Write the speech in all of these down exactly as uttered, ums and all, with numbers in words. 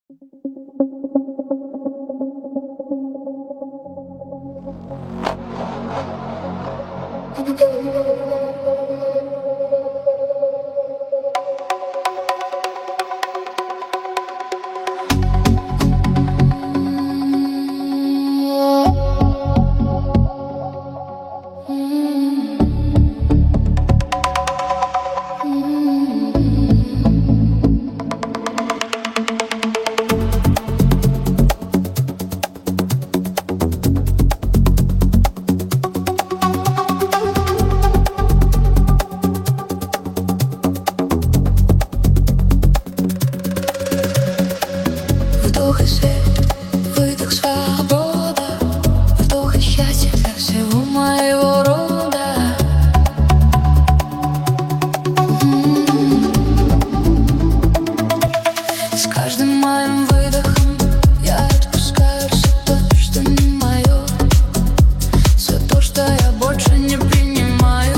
Вдох и свет, выдох свобода, вдох и счастье для всего моего рода. М-м-м. С каждым моим выдохом я отпускаю все то, что не мое, все то, что я больше не принимаю.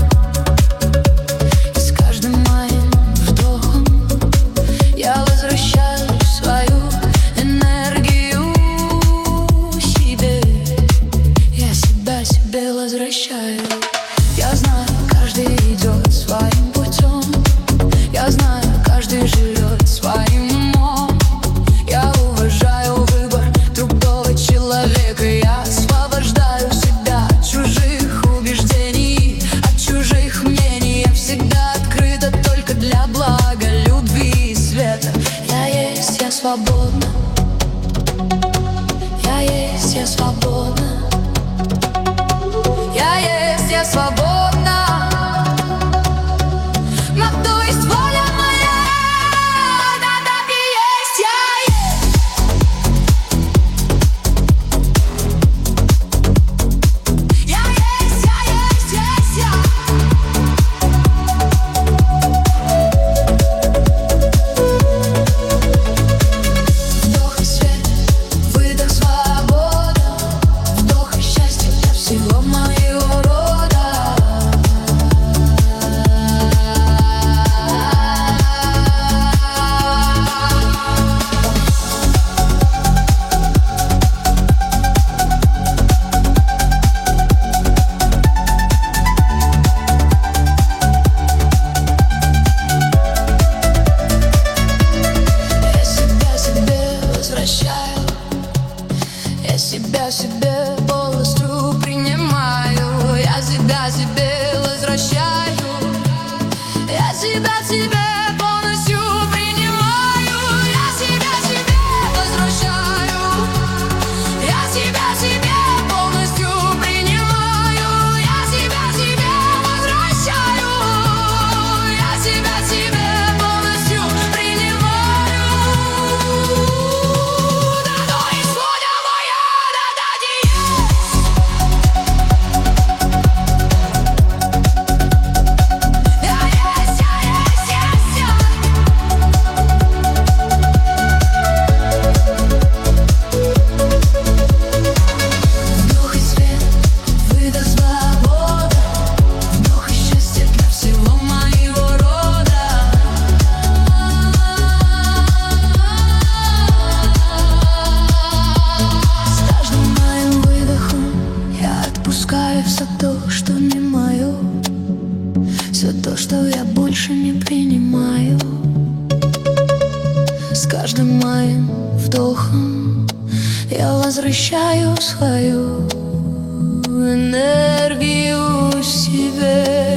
И с каждым моим вдохом я возвращаю свою энергию себе. Я себя себе возвращаю. Я знаю, каждый идет своим путем. Я знаю, каждый живет своим умом. Я уважаю выбор другого человека. Я освобождаю себя от чужих убеждений, от чужих мнений. Я всегда открыта только для блага, любви и света. Я есть, я свободна. Я есть, я свободна. Я есть, я свободна. На то есть воля моя. Да, так и есть, я есть. Я есть, я есть, есть я. Вдох и свет, выдох свобода, вдох и счастье для всего моего рода. Я себя себе возвращаю. Я себя себе полностью принимаю. Я себя себе возвращаю. Я себя себе полностью принимаю. Я себя себе возвращаю. Я себя себе полностью принимаю. Я себя себе возвращаю. Я себя себе полностью принимаю. Да, то есть воля моя, да, так и есть. Я есть, я есть, есть я. Вдох и свет, выдох свобода, вдох и счастье для всего моего рода. С каждым моим выдохом я отпускаю все то, что не мое, все то, что я больше не принимаю. С каждым моим вдохом я возвращаю свою энергию себе.